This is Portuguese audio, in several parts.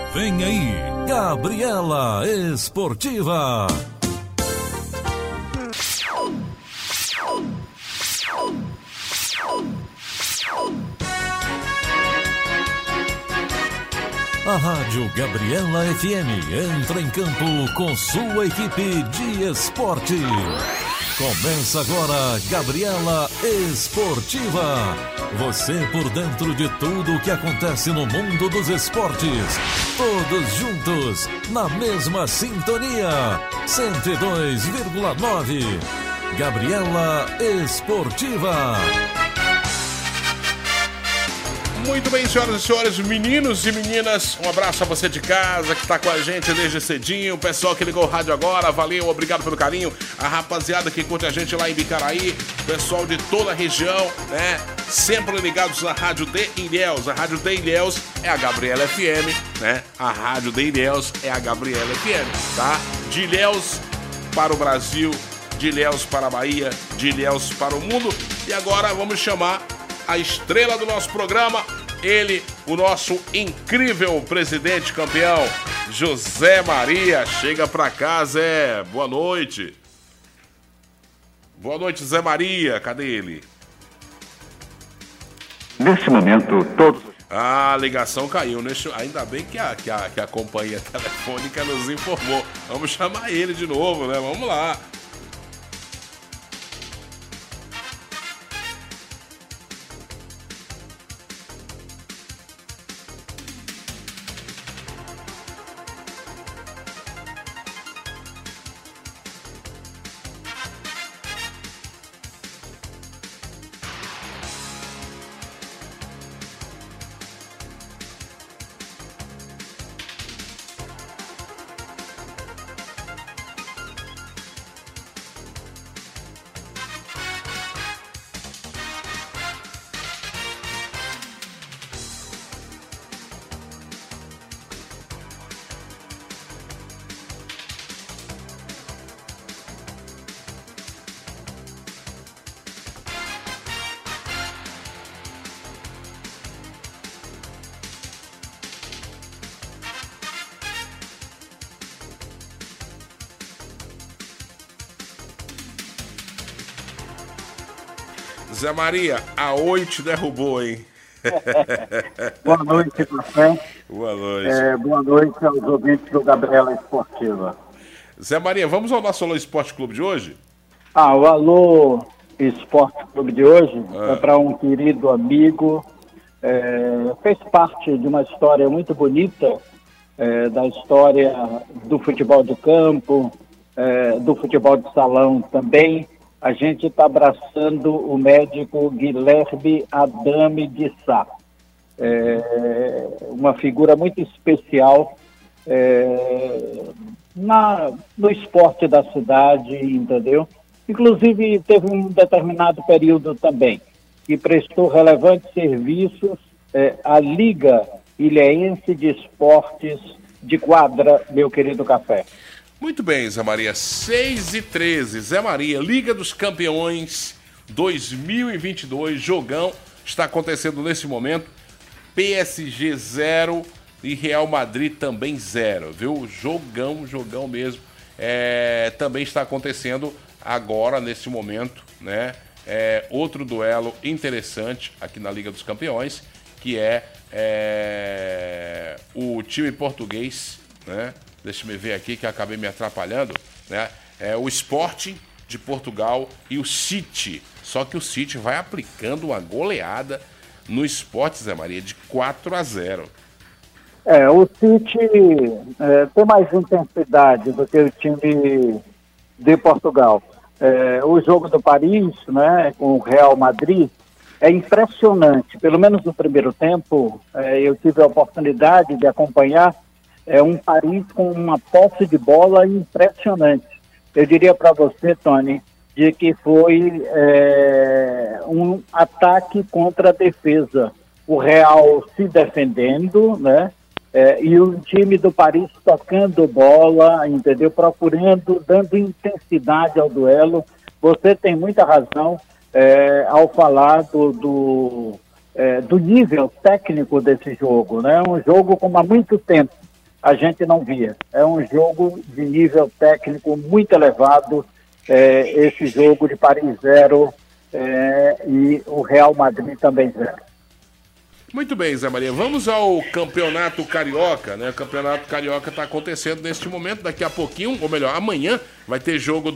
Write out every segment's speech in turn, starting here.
Vem aí, Gabriela Esportiva. A Rádio Gabriela FM entra em campo com sua equipe de esporte. Começa agora Gabriela Esportiva. Você por dentro de tudo o que acontece no mundo dos esportes. Todos juntos, na mesma sintonia. 102,9. Gabriela Esportiva. Muito bem, senhoras e senhores, meninos e meninas, um abraço a você de casa que está com a gente desde cedinho, o pessoal que ligou o rádio agora, valeu, obrigado pelo carinho, a rapaziada que curte a gente lá em Bicaraí, pessoal de toda a região, né, sempre ligados na Rádio de Ilhéus. A Rádio de Ilhéus é a Gabriela FM, né, a Rádio de Ilhéus é a Gabriela FM, tá? De Ilhéus para o Brasil, de Ilhéus para a Bahia, de Ilhéus para o mundo, e agora vamos chamar a estrela do nosso programa, ele, o nosso incrível presidente campeão, José Maria. Chega pra cá, Zé. Boa noite. Boa noite, Zé Maria. Cadê ele? Nesse momento, todos... A ligação caiu. Ainda bem que a companhia telefônica nos informou. Vamos chamar ele de novo, né? Vamos lá. Zé Maria, a 8 derrubou, hein? Boa noite, Café. Boa noite. Boa noite aos ouvintes do Gabriela Esportiva. Zé Maria, vamos ao nosso Alô Esporte Clube de hoje? O Alô Esporte Clube de hoje é para um querido amigo, fez parte de uma história muito bonita, da história do futebol de campo, do futebol de salão também. A gente está abraçando o médico Guilherme Adame de Sá. Uma figura muito especial no esporte da cidade, entendeu? Inclusive, teve um determinado período também que prestou relevantes serviços à Liga Ilhéense de Esportes de Quadra, meu querido Café. Muito bem, Zé Maria, 6h13, Zé Maria, Liga dos Campeões 2022, jogão, está acontecendo nesse momento, PSG 0 e Real Madrid também 0, viu? Jogão mesmo, também está acontecendo agora, nesse momento, né? Outro duelo interessante aqui na Liga dos Campeões, que é o time português, né? Deixa eu ver aqui que eu acabei me atrapalhando, né? O Sporting de Portugal e o City. Só que o City vai aplicando uma goleada no Sport, Zé Maria, de 4-0. O City tem mais intensidade do que o time de Portugal. O jogo do Paris, né, com o Real Madrid, é impressionante. Pelo menos no primeiro tempo, eu tive a oportunidade de acompanhar um Paris com uma posse de bola impressionante. Eu diria para você, Tony, de que foi um ataque contra a defesa. O Real se defendendo, né? E o time do Paris tocando bola, entendeu? Procurando, dando intensidade ao duelo. Você tem muita razão ao falar do nível técnico desse jogo, né? Um jogo como há muito tempo a gente não via. É um jogo de nível técnico muito elevado, esse jogo de Paris 0 e o Real Madrid também 0. Muito bem, Zé Maria. Vamos ao Campeonato Carioca, né? O Campeonato Carioca está acontecendo neste momento, daqui a pouquinho, ou melhor, amanhã vai ter jogo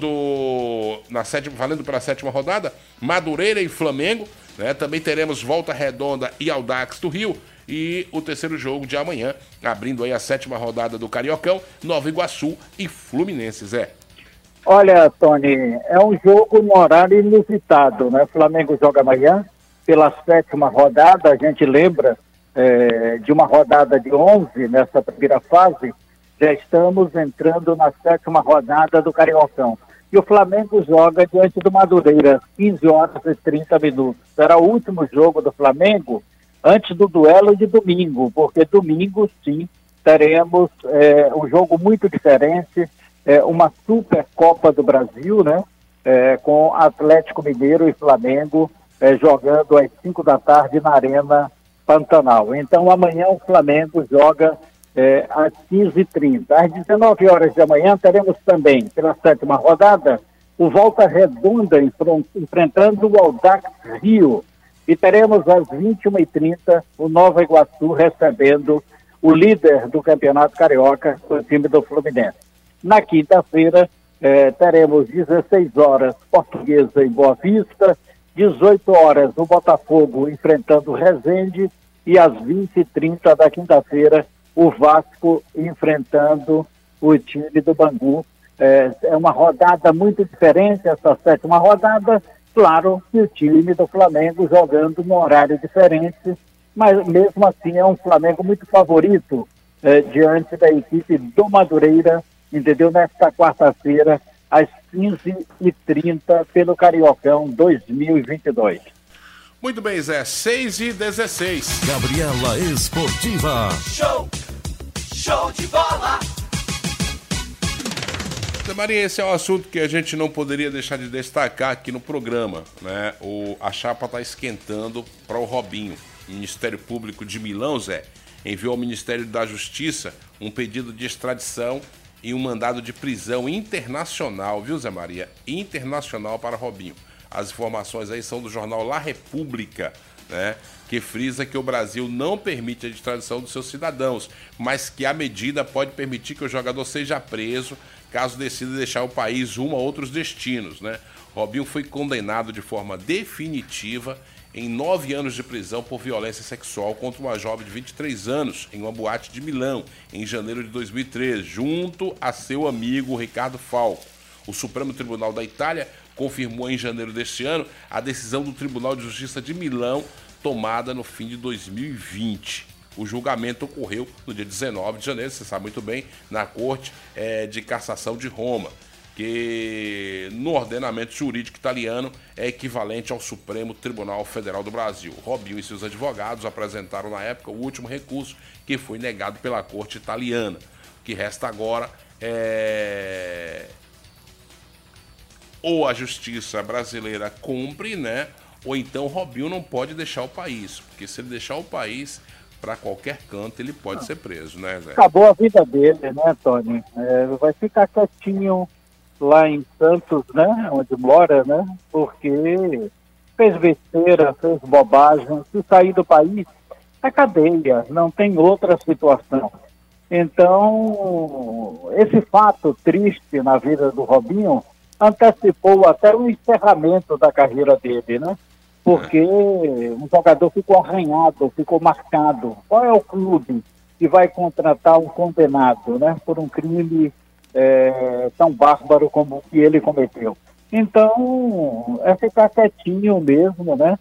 valendo para a 7ª rodada, Madureira e Flamengo, né? Também teremos Volta Redonda e Audax do Rio. E o terceiro jogo de amanhã, abrindo aí a 7ª rodada do Cariocão, Nova Iguaçu e Fluminense, Zé. Olha, Tony, é um jogo no horário inusitado, né? O Flamengo joga amanhã pela 7ª rodada. A gente lembra de uma rodada de 11 nessa primeira fase, já estamos entrando na 7ª rodada do Cariocão. E o Flamengo joga diante do Madureira, 15 horas e 30 minutos. Será o último jogo do Flamengo antes do duelo de domingo, porque domingo, sim, teremos um jogo muito diferente, uma Supercopa do Brasil, né? Com Atlético Mineiro e Flamengo jogando às 5 da tarde na Arena Pantanal. Então, amanhã o Flamengo joga às 15h30. Às 19 horas da manhã teremos também, pela 7ª rodada, o Volta Redonda enfrentando o Audax Rio. E teremos às 21h30 o Nova Iguaçu recebendo o líder do Campeonato Carioca, o time do Fluminense. Na quinta-feira, teremos 16 horas Portuguesa e Boa Vista, 18 horas o Botafogo enfrentando o Resende e às 20h30 da quinta-feira o Vasco enfrentando o time do Bangu. É uma rodada muito diferente, essa 7ª rodada. Claro que o time do Flamengo jogando num horário diferente, mas mesmo assim é um Flamengo muito favorito diante da equipe do Madureira, entendeu? Nesta quarta-feira, às 15h30, pelo Cariocão 2022. Muito bem, Zé. 6h16. Gabriela Esportiva. Show de bola! Maria, esse é um assunto que a gente não poderia deixar de destacar aqui no programa, né? A chapa está esquentando para o Robinho. O Ministério Público de Milão, Zé, enviou ao Ministério da Justiça um pedido de extradição e um mandado de prisão internacional, viu, Zé Maria? Internacional para Robinho. As informações aí são do jornal La República, né? Que frisa que o Brasil não permite a extradição dos seus cidadãos, mas que a medida pode permitir que o jogador seja preso caso decida deixar o país rumo a outros destinos, né? Robinho foi condenado de forma definitiva em 9 anos de prisão por violência sexual contra uma jovem de 23 anos em uma boate de Milão, em janeiro de 2013, junto a seu amigo Ricardo Falco. O Supremo Tribunal da Itália confirmou em janeiro deste ano a decisão do Tribunal de Justiça de Milão, tomada no fim de 2020. O julgamento ocorreu no dia 19 de janeiro, você sabe muito bem, na Corte de Cassação de Roma, que no ordenamento jurídico italiano é equivalente ao Supremo Tribunal Federal do Brasil. Robinho e seus advogados apresentaram na época o último recurso, que foi negado pela Corte italiana. O que resta agora é ou a justiça brasileira cumpre, né? Ou então Robinho não pode deixar o país, porque se ele deixar o país para qualquer canto, ele pode ser preso, né, Zé? Acabou a vida dele, né, Tony? Vai ficar quietinho lá em Santos, né, onde mora, né, porque fez besteira, fez bobagem. Se sair do país, é cadeia, não tem outra situação. Então, esse fato triste na vida do Robinho antecipou até o encerramento da carreira dele, né? Porque um jogador ficou arranhado, ficou marcado. Qual é o clube que vai contratar um condenado, né, por um crime tão bárbaro como o que ele cometeu? Então, é ficar quietinho mesmo, né,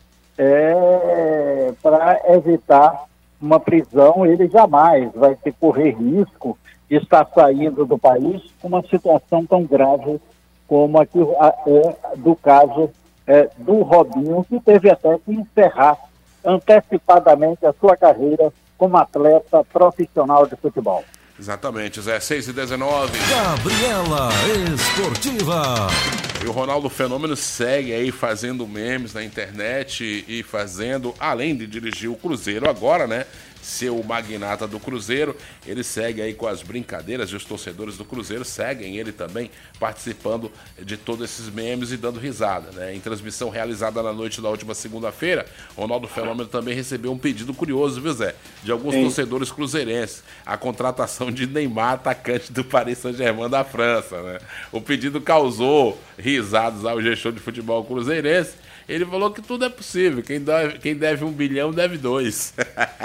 para evitar uma prisão. Ele jamais vai ter correr risco de estar saindo do país com uma situação tão grave como a que é do caso do Robinho, que teve até que encerrar antecipadamente a sua carreira como atleta profissional de futebol. Exatamente, Zé. 6h19. Gabriela Esportiva. E o Ronaldo Fenômeno segue aí fazendo memes na internet e fazendo, além de dirigir o Cruzeiro agora, né? ser o magnata do Cruzeiro. Ele segue aí com as brincadeiras e os torcedores do Cruzeiro seguem ele também participando de todos esses memes e dando risada, né? Em transmissão realizada na noite da última segunda-feira, Ronaldo Fenômeno também recebeu um pedido curioso, viu, Zé? De alguns torcedores cruzeirenses, a contratação de Neymar, atacante do Paris Saint-Germain da França, né? O pedido causou risadas ao gestor de futebol cruzeirense. Ele falou que tudo é possível. Quem deve 1 bilhão deve 2.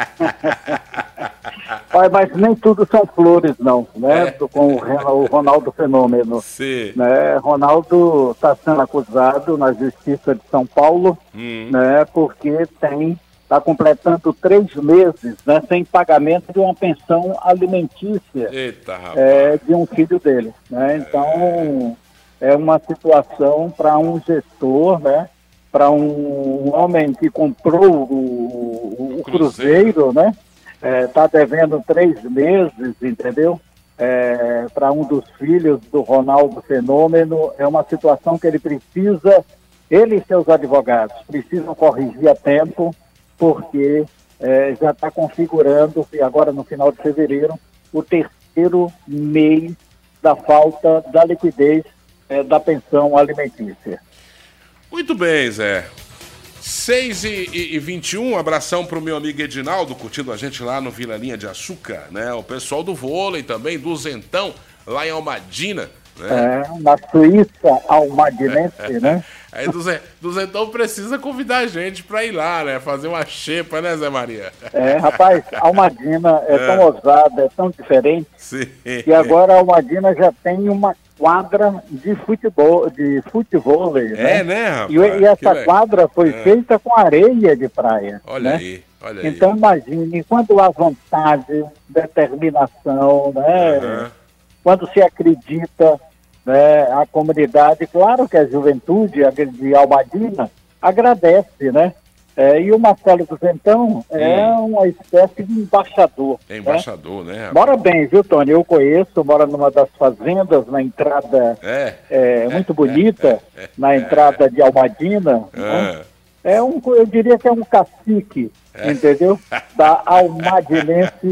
Olha, mas nem tudo são flores, não, né? Com o Ronaldo Fenômeno. Sim. Né? Ronaldo está sendo acusado na Justiça de São Paulo, né? Porque está completando 3 meses, né, sem pagamento de uma pensão alimentícia. Eita, rapaz. De um filho dele. Né? Então, é uma situação para um gestor, né? Para um homem que comprou o Cruzeiro, né? Está devendo 3 meses, entendeu? Para um dos filhos do Ronaldo Fenômeno, é uma situação que ele e seus advogados precisam corrigir a tempo, porque já está configurando, e agora no final de fevereiro, o 3º mês da falta da liquidez da pensão alimentícia. Muito bem, Zé. 6h21, abração pro meu amigo Edinaldo, curtindo a gente lá no Vila Linha de Açúcar, né? O pessoal do vôlei também, do Zentão, lá em Almadina, né? Na Suíça almadinense, né? Aí do Zentão precisa convidar a gente pra ir lá, né? Fazer uma xepa, né, Zé Maria? Rapaz, Almadina é tão ousada, é tão diferente, Sim. que agora a Almadina já tem uma quadra de futebol, né? Né, rapaz? E essa quadra foi feita com areia de praia. Olha né? aí, olha aí. Então imagine, quando há vontade, determinação, né? Quando se acredita, né, a comunidade, claro que a juventude de Almadina agradece, né? E o Marcelo do Zentão é uma espécie de embaixador. É embaixador, né? Mora bem, viu, Tony? Eu conheço, mora numa das fazendas, na entrada muito bonita, na entrada de Almadina. Né? Eu diria que é um cacique, entendeu? Da almadinense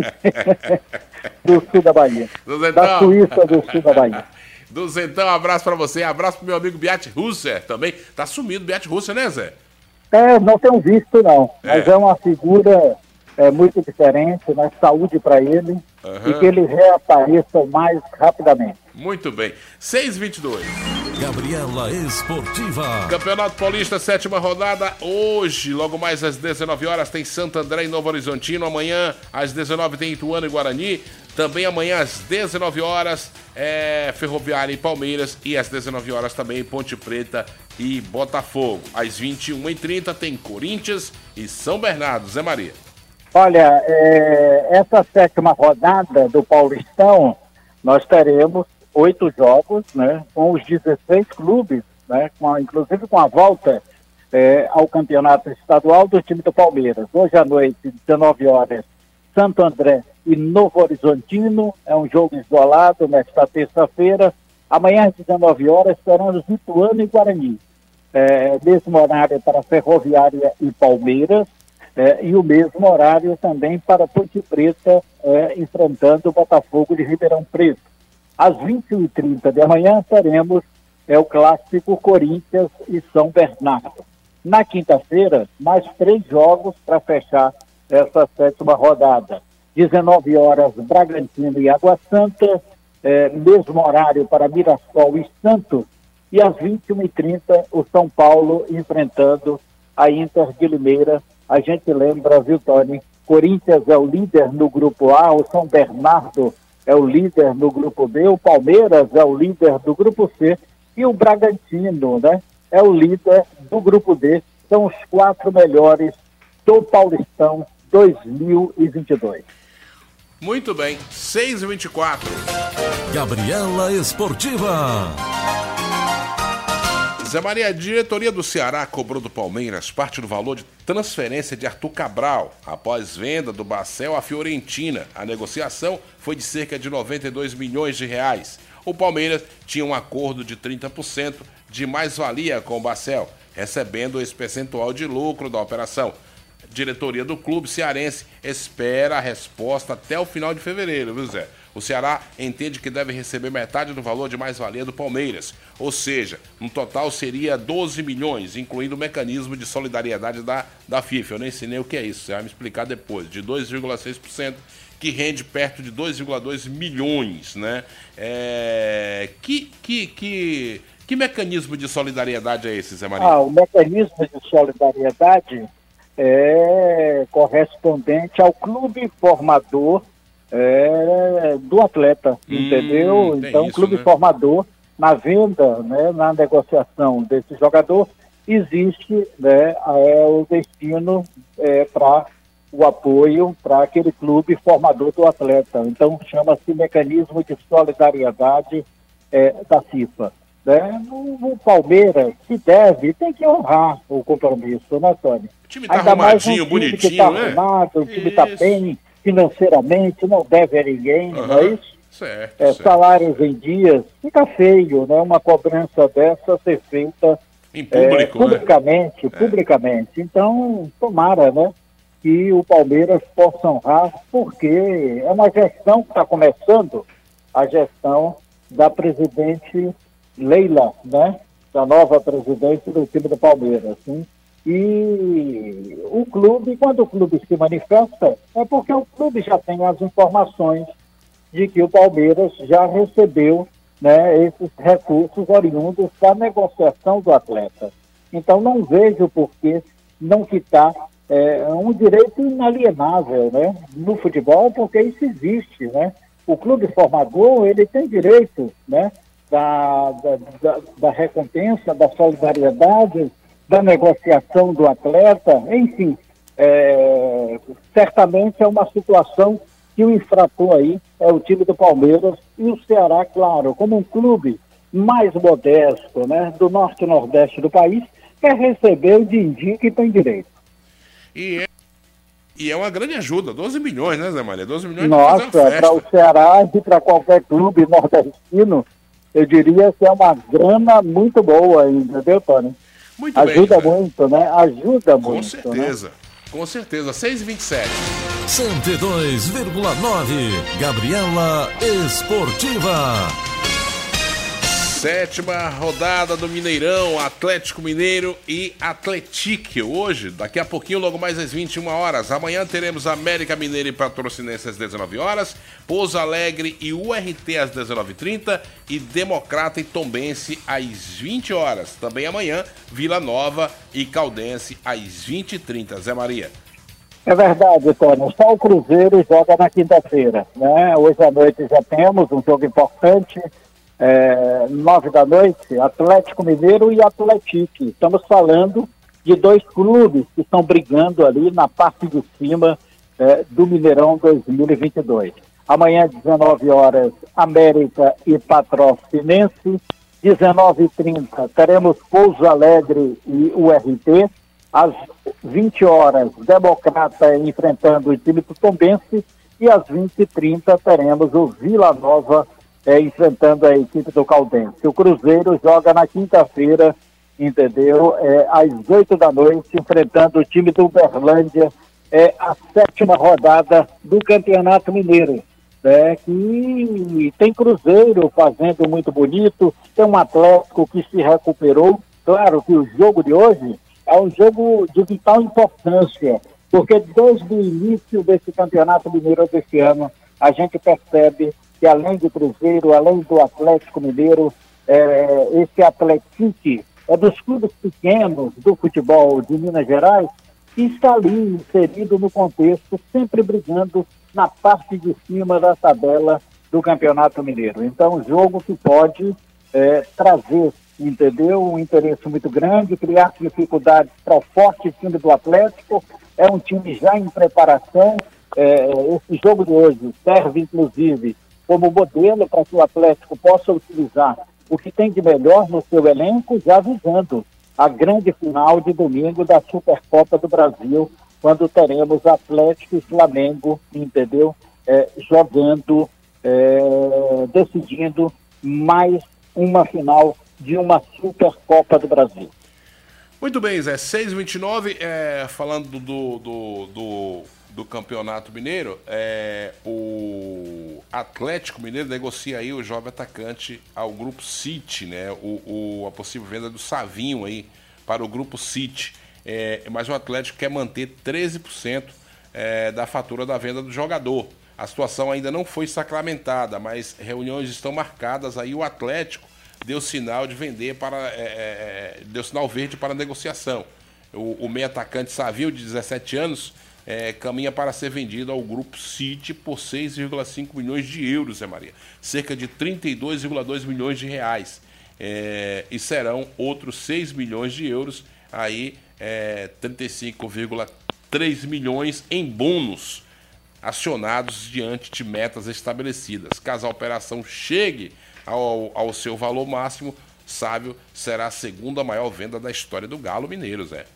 do sul da Bahia. Da Suíça do sul da Bahia. Do Zentão, abraço pra você. Abraço pro meu amigo Beat Russer também. Tá sumido Beat Russer, né, Zé? Não tenho visto, não. Mas é uma figura muito diferente, né? Saúde para ele e que ele reapareça o mais rapidamente. Muito bem. 6h22. Gabriela Esportiva. Campeonato Paulista, 7ª rodada. Hoje, logo mais às 19 horas, tem Santo André e Novo Horizontino. Amanhã, às 19 tem Ituano e Guarani. Também amanhã, às 19 horas, Ferroviária e Palmeiras. E às 19 horas também Ponte Preta e Botafogo. Às 21h30 tem Corinthians e São Bernardo. Zé Maria. Olha, essa 7ª rodada do Paulistão, nós teremos 8 jogos, né, com os 16 clubes, né, inclusive com a volta ao campeonato estadual do time do Palmeiras. Hoje à noite, 19 horas, Santo André e Novo Horizontino, é um jogo isolado nesta terça-feira. Amanhã às 19 horas teremos Ituano e Guarani. Mesmo horário para Ferroviária e Palmeiras, e o mesmo horário também para Ponte Preta, enfrentando o Botafogo de Ribeirão Preto. Às 21h30 de amanhã teremos o clássico Corinthians e São Bernardo. Na quinta-feira, mais 3 jogos para fechar essa 7ª rodada. 19 horas, Bragantino e Água Santa, mesmo horário para Mirassol e Santos. E às 21h30, o São Paulo enfrentando a Inter de Limeira. A gente lembra, viu, Tony? Corinthians é o líder no grupo A, o São Bernardo é o líder no grupo B, o Palmeiras é o líder do grupo C e o Bragantino, né, é o líder do grupo D. São os 4 melhores do Paulistão 2022. Muito bem, 6h24. Gabriela Esportiva. Zé Maria, a diretoria do Ceará cobrou do Palmeiras parte do valor de transferência de Arthur Cabral após venda do Bacel à Fiorentina. A negociação foi de cerca de 92 milhões de reais. O Palmeiras tinha um acordo de 30% de mais-valia com o Bacel, recebendo esse percentual de lucro da operação. diretoria do clube cearense espera a resposta até o final de fevereiro, viu, Zé? O Ceará entende que deve receber metade do valor de mais-valia do Palmeiras. Ou seja, no total seria 12 milhões, incluindo o mecanismo de solidariedade da FIFA. Eu nem ensinei o que é isso, você vai me explicar depois. De 2,6%, que rende perto de 2,2 milhões, né? Que mecanismo de solidariedade é esse, Zé Maria? O mecanismo de solidariedade é correspondente ao clube formador do atleta, entendeu? Então, o clube formador, na venda, né, na negociação desse jogador, existe, né, o destino para o apoio para aquele clube formador do atleta. Então, chama-se mecanismo de solidariedade da FIFA. Né? O Palmeiras, se deve, tem que honrar o compromisso, né, Tony? O time tá arrumadinho, bonitinho, tá né? Arrumado, o time está bem financeiramente, não deve a ninguém, não é isso? Certo. Salários em dias, fica feio, né? Uma cobrança dessa ser feita em público, publicamente, publicamente. Então, tomara, né, que o Palmeiras possa honrar, porque é uma gestão que está começando, a gestão da presidente Leila, né, da nova presidente do time do Palmeiras, sim. E o clube, quando o clube se manifesta, é porque o clube já tem as informações de que o Palmeiras já recebeu, né, esses recursos oriundos da negociação do atleta. Então não vejo por que não quitar um direito inalienável, né, no futebol, porque isso existe, né? O clube formador, ele tem direito, né, da recompensa, da solidariedade, da negociação do atleta, enfim, certamente é uma situação que o infrator aí é o time do Palmeiras e o Ceará, claro, como um clube mais modesto, né, do norte e nordeste do país, quer receber o din-din que tem direito. E é uma grande ajuda, 12 milhões, né, Zé Maria? 12 milhões Nossa, para o Ceará e para qualquer clube nordestino, eu diria que é uma grana muito boa, entendeu, Tony? Muito ajuda bem, muito, né? Ajuda muito. Com certeza, né? Com certeza. 6h27. 102,9. Gabriela Esportiva. 7ª rodada do Mineirão, Atlético Mineiro e Atletique. Hoje, daqui a pouquinho, logo mais às 21 horas. Amanhã teremos América Mineiro e Patrocinense às 19 horas, Pouso Alegre e URT às 19h30 e Democrata e Tombense às 20 horas. Também amanhã, Vila Nova e Caldense às 20h30. Zé Maria. É verdade, Tony. Só o Cruzeiro joga na quinta-feira, né? Hoje à noite já temos um jogo importante. 9 da noite, Atlético Mineiro e Atletique. Estamos falando de dois clubes que estão brigando ali na parte de cima do Mineirão 2022. Amanhã, 19 horas, América e Patrocinense. 19h30, teremos Pouso Alegre e URT. Às 20 horas, Democrata enfrentando o time do Tombense. E às 20h30, teremos o Vila Nova enfrentando a equipe do Caldense. O Cruzeiro joga na quinta-feira, entendeu? Às 8 da noite, enfrentando o time do Uberlândia, a 7ª rodada do Campeonato Mineiro, que tem Cruzeiro fazendo muito bonito, tem um Atlético que se recuperou. Claro que o jogo de hoje é um jogo de vital importância, porque desde o início desse Campeonato Mineiro desse ano, a gente percebe que além do Cruzeiro, além do Atlético Mineiro, esse Atletique é dos clubes pequenos do futebol de Minas Gerais que está ali inserido no contexto, sempre brigando na parte de cima da tabela do Campeonato Mineiro. Então, jogo que pode trazer, entendeu, um interesse muito grande, criar dificuldades para o forte time do Atlético. É um time já em preparação. Esse jogo de hoje serve, inclusive, como modelo para que o Atlético possa utilizar o que tem de melhor no seu elenco, já visando a grande final de domingo da Supercopa do Brasil, quando teremos Atlético e Flamengo, entendeu? Jogando, decidindo mais uma final de uma Supercopa do Brasil. Muito bem, Zé, 6h29, falando do Campeonato Mineiro, o Atlético Mineiro negocia aí o jovem atacante ao Grupo City, né? A possível venda do Savinho aí para o Grupo City. Mas o Atlético quer manter 13% da fatura da venda do jogador. A situação ainda não foi sacramentada, mas reuniões estão marcadas aí. O Atlético deu sinal de vender deu sinal verde para a negociação. O meio atacante Savinho, de 17 anos, caminha para ser vendido ao Grupo City por 6,5 milhões de euros, Zé Maria. Cerca de 32,2 milhões de reais. E serão outros 6 milhões de euros, aí 35,3 milhões em bônus acionados diante de metas estabelecidas. Caso a operação chegue ao seu valor máximo, Sávio será a segunda maior venda da história do Galo Mineiro, Zé.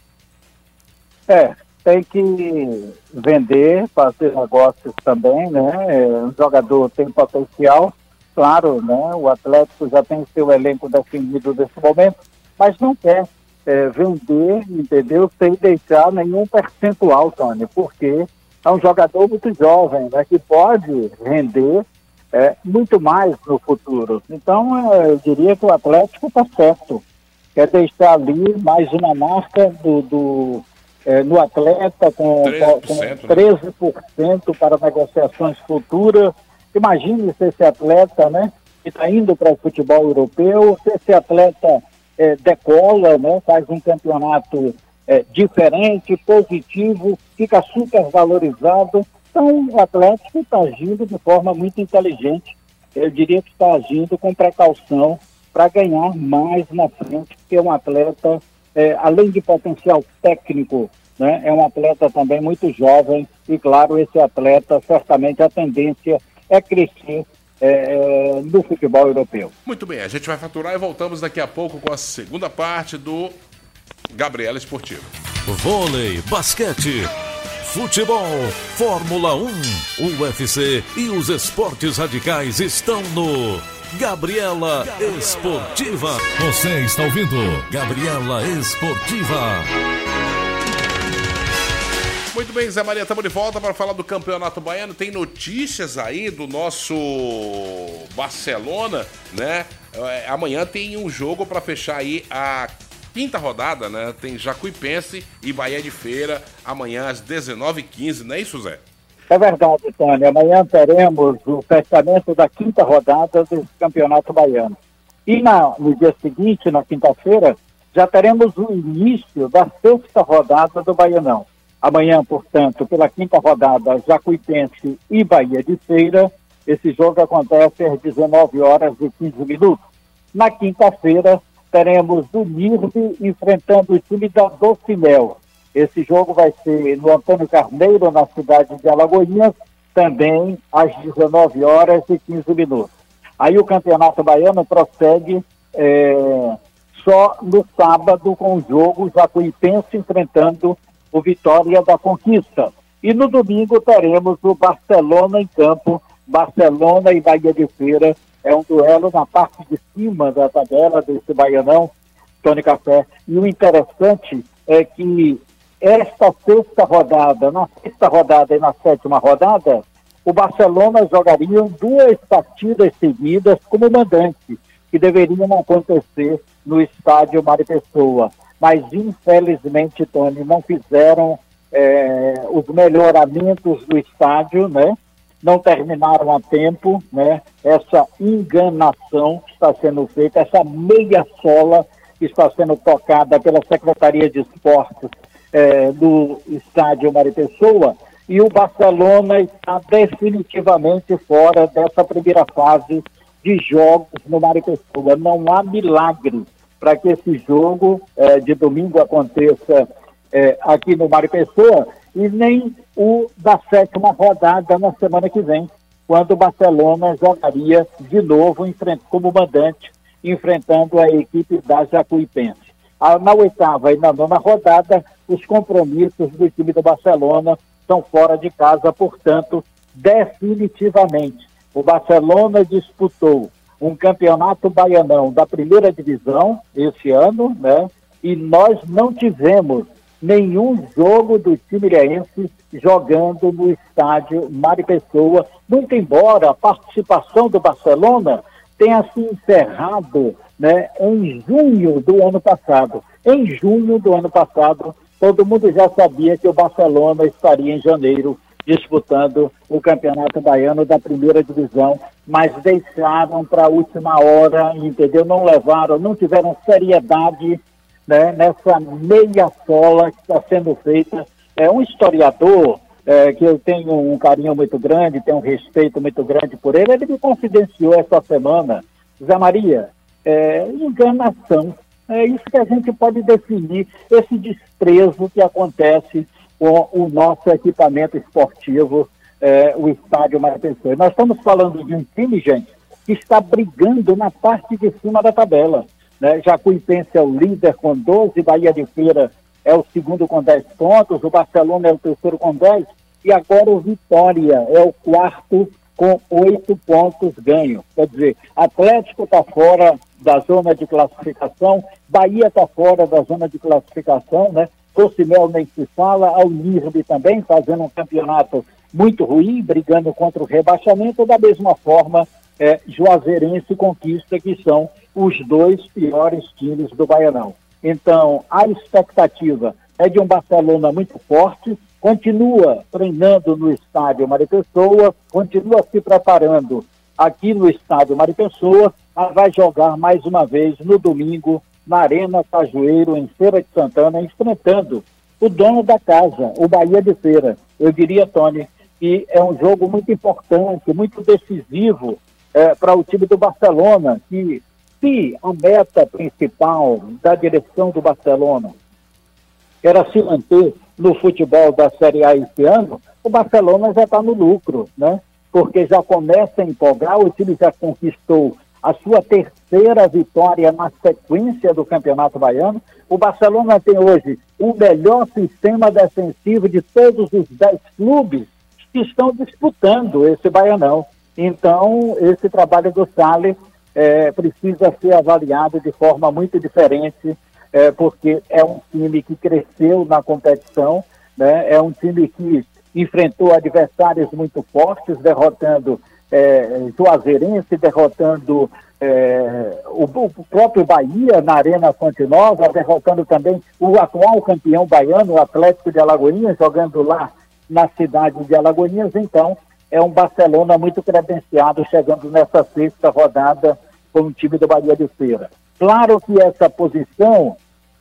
Tem que vender, fazer negócios também, né? O jogador tem potencial, claro, né? O Atlético já tem seu elenco definido nesse momento, mas não quer vender, entendeu? Sem deixar nenhum percentual, Tony, porque é um jogador muito jovem, né? Que pode render muito mais no futuro. Então, eu diria que o Atlético está certo. Quer deixar ali mais uma marca no atleta com 13% para negociações futuras. Imagine se esse atleta, né, que está indo para o futebol europeu, se esse atleta decola, né, faz um campeonato diferente, positivo, fica super valorizado. Então, o Atlético está agindo de forma muito inteligente. Eu diria que está agindo com precaução para ganhar mais na frente, porque é um atleta, além de potencial técnico, né, é um atleta também muito jovem e, claro, esse atleta, certamente a tendência é crescer no futebol europeu. Muito bem, a gente vai faturar e voltamos daqui a pouco com a segunda parte do Gabriela Esportivo. Vôlei, basquete, futebol, Fórmula 1, UFC e os esportes radicais estão no Gabriela Esportiva. Você está ouvindo Gabriela Esportiva. Muito bem, Zé Maria, estamos de volta para falar do Campeonato Baiano. Tem notícias aí do nosso Barcelona, né? Amanhã tem um jogo para fechar aí a quinta rodada, né? Tem Jacuipense e Bahia de Feira amanhã às 19h15, não é isso, Zé? É verdade, Tony. Amanhã teremos o fechamento da quinta rodada do Campeonato Baiano. E no dia seguinte, na quinta-feira, já teremos o início da sexta rodada do Baianão. Amanhã, portanto, pela quinta rodada, Jacuipense e Bahia de Feira. Esse jogo acontece às 19h15. Na quinta-feira, teremos o Nirbe enfrentando o time da Docimel. Esse jogo vai ser no Antônio Carneiro, na cidade de Alagoinhas, também às 19h15. Aí o Campeonato Baiano prossegue só no sábado com o jogo Jacuipense enfrentando o Vitória da Conquista. E no domingo teremos o Barcelona em campo, Barcelona e Bahia de Feira. É um duelo na parte de cima da tabela desse Baianão, Tony Café. E o interessante é que esta sexta rodada, na sexta rodada e na sétima rodada, o Barcelona jogaria 2 partidas seguidas como mandante, que deveriam acontecer no estádio Maripessoa. Mas, infelizmente, Tony, não fizeram os melhoramentos do estádio, né? Não terminaram a tempo, né? Essa enganação que está sendo feita, essa meia sola que está sendo tocada pela Secretaria de Esportes do estádio Maripessoa, e o Barcelona está definitivamente fora dessa primeira fase de jogos no Maripessoa. Não há milagre para que esse jogo de domingo aconteça aqui no Maripessoa, e nem o da sétima rodada na semana que vem, quando o Barcelona jogaria de novo como mandante, enfrentando a equipe da Jacuipense. Na oitava e na nona rodada, os compromissos do time do Barcelona estão fora de casa, portanto, definitivamente. O Barcelona disputou um campeonato baianão da primeira divisão esse ano, né? E nós não tivemos nenhum jogo do time ilhéense jogando no estádio Mário Pessoa, muito embora a participação do Barcelona tenha se encerrado, né, em junho do ano passado. Em junho do ano passado, todo mundo já sabia que o Barcelona estaria em janeiro disputando o Campeonato Baiano da primeira divisão, mas deixaram para a última hora, entendeu? Não levaram, não tiveram seriedade, né, nessa meia sola que está sendo feita. É um historiador que eu tenho um carinho muito grande, tenho um respeito muito grande por ele, ele me confidenciou essa semana, Zé Maria, enganação. É isso que a gente pode definir, esse desprezo que acontece com o nosso equipamento esportivo, o Estádio Mário Pessoa. Nós estamos falando de um time, gente, que está brigando na parte de cima da tabela, né? Jacuipense é o líder com 12, Bahia de Feira é o segundo com 10 pontos, o Barcelona é o terceiro com 10, e agora o Vitória é o quarto com 8 pontos ganhos. Quer dizer, Atlético está fora da zona de classificação, Bahia está fora da zona de classificação, né? Cocimel nem se fala, a Unirbe também fazendo um campeonato muito ruim, brigando contra o rebaixamento, da mesma forma Juazeirense e Conquista, que são os dois piores times do Baianão. Então, a expectativa é de um Barcelona muito forte, continua treinando no estádio Mário Pessoa, continua se preparando aqui no estádio Mário Pessoa, mas vai jogar mais uma vez no domingo na Arena Cajueiro, em Feira de Santana, enfrentando o dono da casa, o Bahia de Feira. Eu diria, Tony, que é um jogo muito importante, muito decisivo para o time do Barcelona, que se a meta principal da direção do Barcelona era se manter no futebol da Série A esse ano, o Barcelona já está no lucro, né? Porque já começa a empolgar, o time já conquistou a sua terceira vitória na sequência do Campeonato Baiano. O Barcelona tem hoje o melhor sistema defensivo de todos os 10 clubes que estão disputando esse Baianão. Então, esse trabalho do Sale precisa ser avaliado de forma muito diferente, porque é um time que cresceu na competição, né? É um time que enfrentou adversários muito fortes, derrotando Juazeirense, derrotando o próprio Bahia na Arena Fonte Nova, derrotando também o atual campeão baiano, o Atlético de Alagoinhas, jogando lá na cidade de Alagoinhas. Então, é um Barcelona muito credenciado, chegando nessa sexta rodada com o time do Bahia de Feira. Claro que essa posição,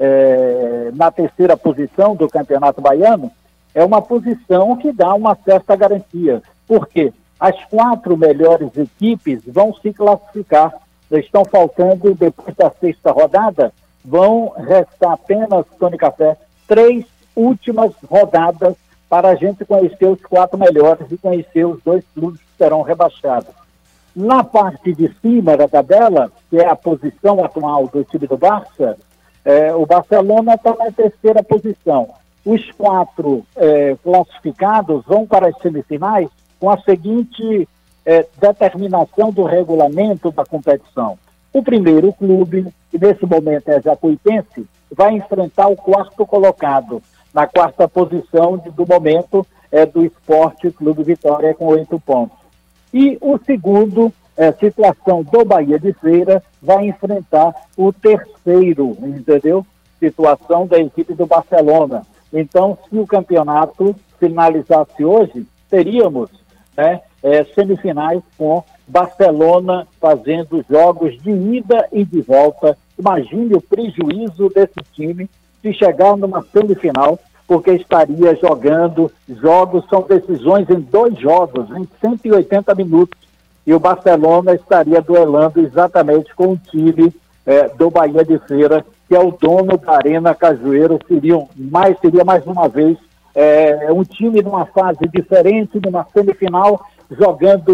na terceira posição do Campeonato Baiano, é uma posição que dá uma certa garantia. Por quê? As 4 melhores equipes vão se classificar. Estão faltando, depois da sexta rodada, vão restar apenas, Tony Café, 3 últimas rodadas para a gente conhecer os 4 melhores e conhecer os 2 clubes que serão rebaixados. Na parte de cima da tabela, que é a posição atual do time do Barça, o Barcelona está na terceira posição. Os 4 classificados vão para as semifinais com a seguinte determinação do regulamento da competição. O primeiro clube, que nesse momento é Jacuipense, vai enfrentar o 4º colocado, na 4ª posição do momento do Esporte Clube Vitória, com 8 pontos. E o segundo, situação do Bahia de Feira, vai enfrentar o terceiro, entendeu? Situação da equipe do Barcelona. Então, se o campeonato finalizasse hoje, teríamos semifinais com Barcelona fazendo jogos de ida e de volta. Imagine o prejuízo desse time se chegar numa semifinal, porque estaria jogando jogos, são decisões em 2 jogos, em 180 minutos, e o Barcelona estaria duelando exatamente com o time do Bahia de Feira, que é o dono da Arena Cajueiro. Seria mais uma vez um time numa fase diferente, numa semifinal, jogando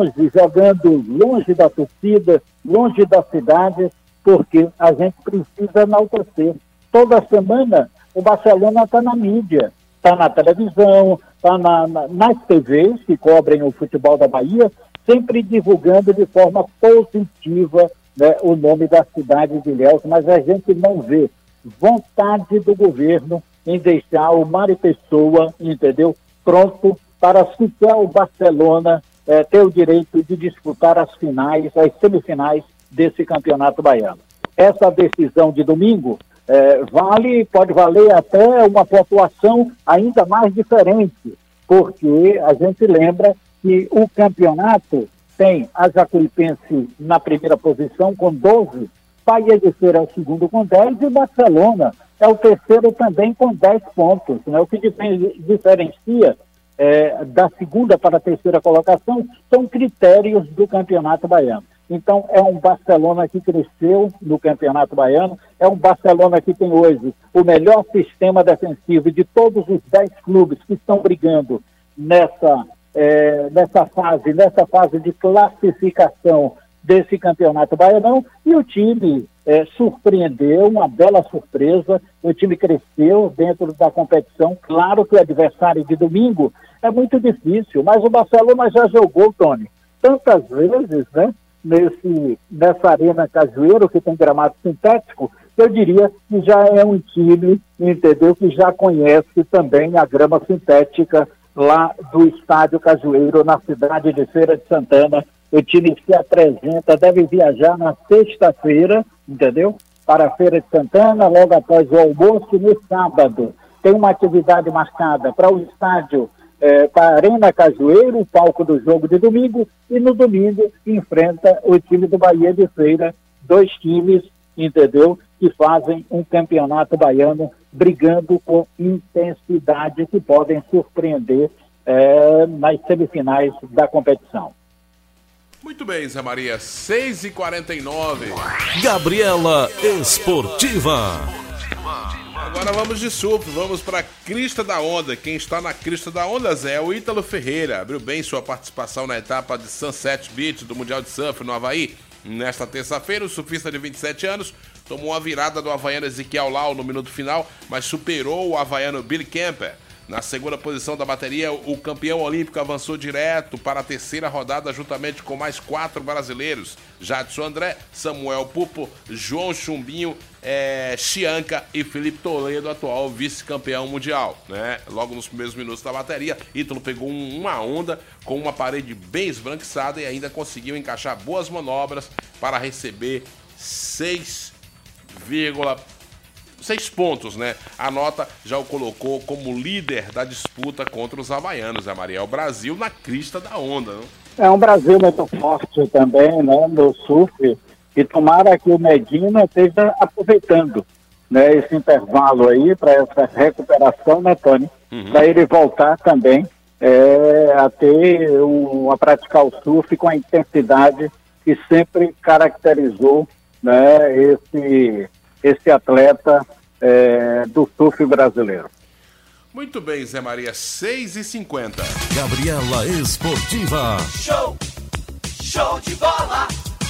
longe da torcida, longe da cidade, porque a gente precisa enaltecer. Toda semana o Barcelona está na mídia, está na televisão, está nas TVs que cobrem o futebol da Bahia, sempre divulgando de forma positiva, né, o nome da cidade de Ilhéus, mas a gente não vê vontade do governo em deixar o Mário Pessoa, entendeu, pronto para sequer o Barcelona ter o direito de disputar as semifinais desse Campeonato Baiano. Essa decisão de domingo pode valer até uma pontuação ainda mais diferente, porque a gente lembra que o campeonato tem a Jacuipense na primeira posição com 12, Bahia de Feira é o segundo com 10 e Barcelona é o terceiro também com 10 pontos. Né? O que diferencia da segunda para a terceira colocação são critérios do Campeonato Baiano. Então, é um Barcelona que cresceu no Campeonato Baiano, é um Barcelona que tem hoje o melhor sistema defensivo de todos os 10 clubes que estão brigando nessa fase de classificação desse Campeonato Baianão, e o time surpreendeu, uma bela surpresa, o time cresceu dentro da competição. Claro que o adversário de domingo é muito difícil, mas o Barcelona já jogou, Tony, tantas vezes, né? Nessa Arena Cajueiro, que tem gramado sintético, eu diria que já é um time, entendeu, que já conhece também a grama sintética lá do Estádio Cajueiro, na cidade de Feira de Santana. O time se apresenta, deve viajar na sexta-feira, entendeu, para a Feira de Santana, logo após o almoço. No sábado tem uma atividade marcada para o estádio, para a Arena Cajueiro, o palco do jogo de domingo, e no domingo enfrenta o time do Bahia de Feira, 2 times, entendeu, que fazem um campeonato baiano brigando com intensidade, que podem surpreender nas semifinais da competição. Muito bem, Zé Maria, 6h49. Gabriela Esportiva. Agora vamos de surf, vamos para a crista da onda. Quem está na crista da onda, Zé, é o Ítalo Ferreira. Abriu bem sua participação na etapa de Sunset Beach do Mundial de Surf no Havaí. Nesta terça-feira, o surfista de 27 anos tomou uma virada do havaiano Ezequiel Lau no minuto final, mas superou o havaiano Billy Kemper. Na segunda posição da bateria, o campeão olímpico avançou direto para a terceira rodada juntamente com mais 4 brasileiros: Jadson André, Samuel Pupo, João Chumbinho, Chianca e Felipe Toledo, atual vice-campeão mundial. Né? Logo nos primeiros minutos da bateria, Ítalo pegou uma onda com uma parede bem esbranquiçada e ainda conseguiu encaixar boas manobras para receber 6 pontos, né? A nota já o colocou como líder da disputa contra os havaianos, a Maria. É o Brasil na crista da onda, não? É um Brasil muito forte também, né, no surf, e tomara que o Medina esteja aproveitando, né, esse intervalo aí para essa recuperação, né, Tony? Para ele voltar também a praticar o surf com a intensidade que sempre caracterizou, né, esse atleta do surf brasileiro. Muito bem, Zé Maria, 6h50. Gabriela Esportiva. Show de bola.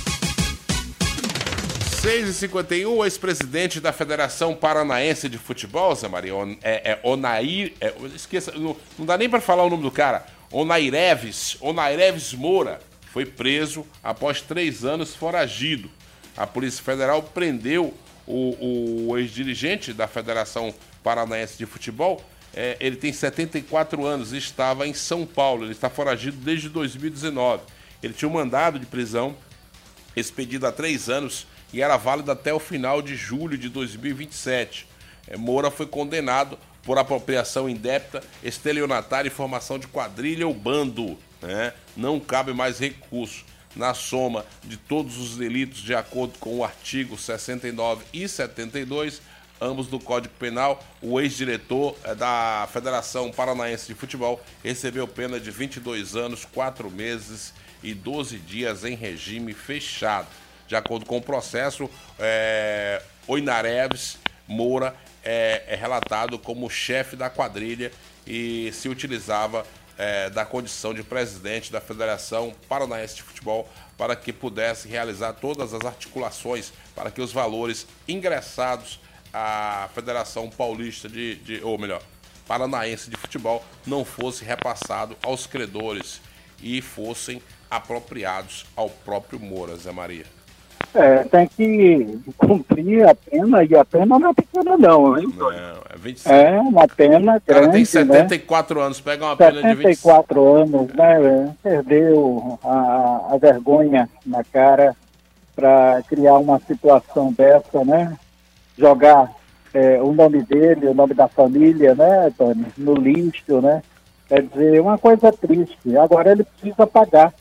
6h51, o ex-presidente da Federação Paranaense de Futebol, Zé Maria, Onair, esqueça, não dá nem para falar o nome do cara, Onaireves Moura, foi preso após 3 anos foragido. A Polícia Federal prendeu o ex-dirigente da Federação Paranaense de Futebol. Ele tem 74 anos e estava em São Paulo. Ele está foragido desde 2019. Ele tinha um mandado de prisão expedido há 3 anos e era válido até o final de julho de 2027. Moura foi condenado por apropriação indébita, estelionatária e formação de quadrilha ou bando. Né? Não cabe mais recurso. Na soma de todos os delitos, de acordo com o artigo 69 e 72, ambos do Código Penal, o ex-diretor da Federação Paranaense de Futebol recebeu pena de 22 anos, 4 meses e 12 dias em regime fechado. De acordo com o processo, Oinareves Moura é relatado como chefe da quadrilha e se utilizava da condição de presidente da Federação Paranaense de Futebol para que pudesse realizar todas as articulações para que os valores ingressados à Federação Paulista Paranaense de Futebol não fosse repassado aos credores e fossem apropriados ao próprio Moura, Zé Maria. Tem que cumprir a pena, e a pena não é pequena não, hein? Não, é 25. É uma pena grande, O cara tem 74 anos, pega uma pena de 25. 74 anos, né? Perdeu a vergonha na cara para criar uma situação dessa, né? Jogar o nome dele, o nome da família, né, Tony, no lixo, né? Quer dizer, uma coisa triste. Agora ele precisa pagar,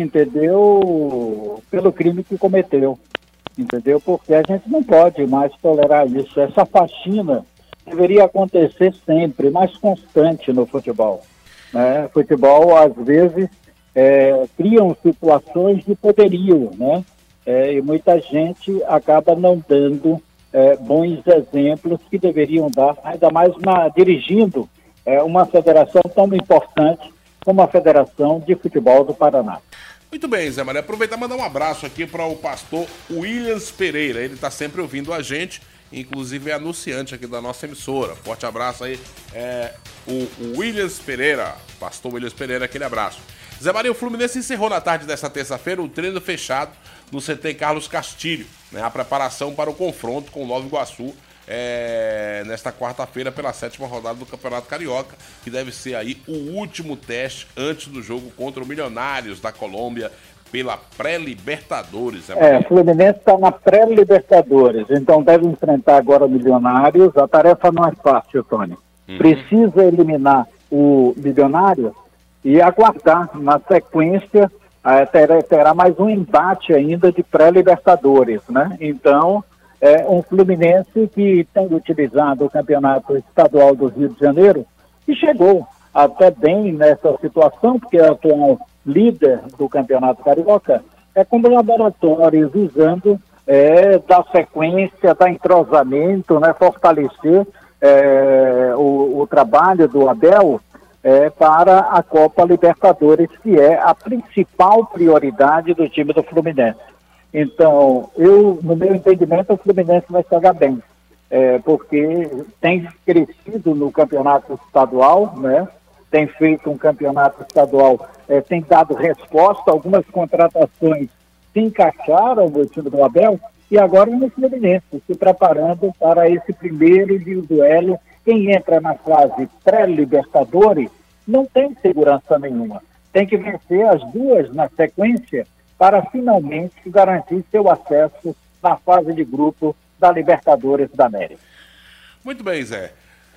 entendeu? Pelo crime que cometeu, entendeu? Porque a gente não pode mais tolerar isso. Essa faxina deveria acontecer sempre, mais constante no futebol, né? Futebol, às vezes, criam situações de poderio, né? E muita gente acaba não dando bons exemplos que deveriam dar, ainda mais dirigindo uma federação tão importante como a Federação de Futebol do Paraná. Muito bem, Zé Maria. Aproveitar e mandar um abraço aqui para o pastor Williams Pereira. Ele está sempre ouvindo a gente, inclusive é anunciante aqui da nossa emissora. Forte abraço aí, o Williams Pereira, pastor Williams Pereira, aquele abraço. Zé Maria, o Fluminense encerrou na tarde dessa terça-feira o treino fechado no CT Carlos Castilho, né, a preparação para o confronto com o Nova Iguaçu nesta quarta-feira pela 7ª rodada do Campeonato Carioca, que deve ser aí o último teste antes do jogo contra o Milionários da Colômbia pela pré-Libertadores. O Fluminense está na pré-Libertadores, então deve enfrentar agora o Milionários. A tarefa não é fácil, Tony. Precisa eliminar o Milionários e aguardar na sequência. Terá mais um embate ainda de pré-Libertadores, né? Então, um Fluminense que tem utilizado o Campeonato Estadual do Rio de Janeiro e chegou até bem nessa situação, porque é o atual líder do Campeonato Carioca, como laboratório, visando dar sequência, dar entrosamento, né? Fortalecer o trabalho do Abel para a Copa Libertadores, que é a principal prioridade do time do Fluminense. Então, no meu entendimento, o Fluminense vai jogar bem, porque tem crescido no campeonato estadual, né? Tem feito um campeonato estadual, tem dado resposta, algumas contratações se encaixaram no time do Abel, e agora no Fluminense, se preparando para esse primeiro duelo. Quem entra na fase pré-Libertadores não tem segurança nenhuma. Tem que vencer as duas na sequência para finalmente garantir seu acesso na fase de grupo da Libertadores da América. Muito bem, Zé.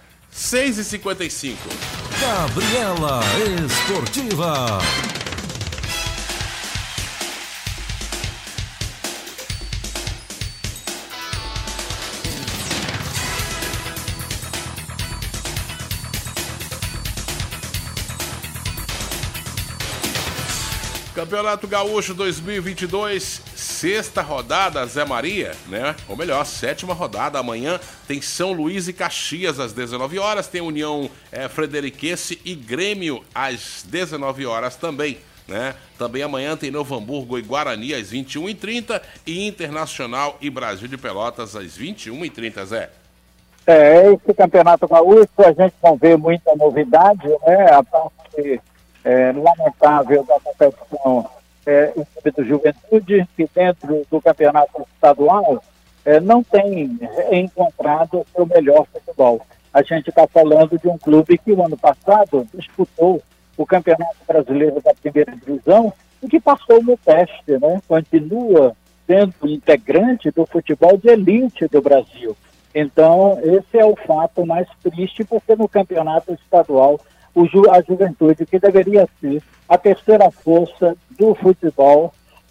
6h55. Gabriela Esportiva. Campeonato Gaúcho 2022, sexta rodada, Zé Maria, né? Ou melhor, 7ª rodada. Amanhã tem São Luís e Caxias às 19 horas, tem União Frederiquense e Grêmio às 19 horas também, né? Também amanhã tem Novo Hamburgo e Guarani às 21h30 e Internacional e Brasil de Pelotas às 21h30, Zé. Esse Campeonato Gaúcho a gente não vê muita novidade, né? A parte lamentável da competição o time do Juventude, que dentro do campeonato estadual não tem encontrado o seu melhor futebol. A gente está falando de um clube que o ano passado disputou o Campeonato Brasileiro da Primeira Divisão e que passou no teste, né? Continua sendo integrante do futebol de elite do Brasil. Então, esse é o fato mais triste, porque no campeonato estadual a Juventude, que deveria ser a terceira força do futebol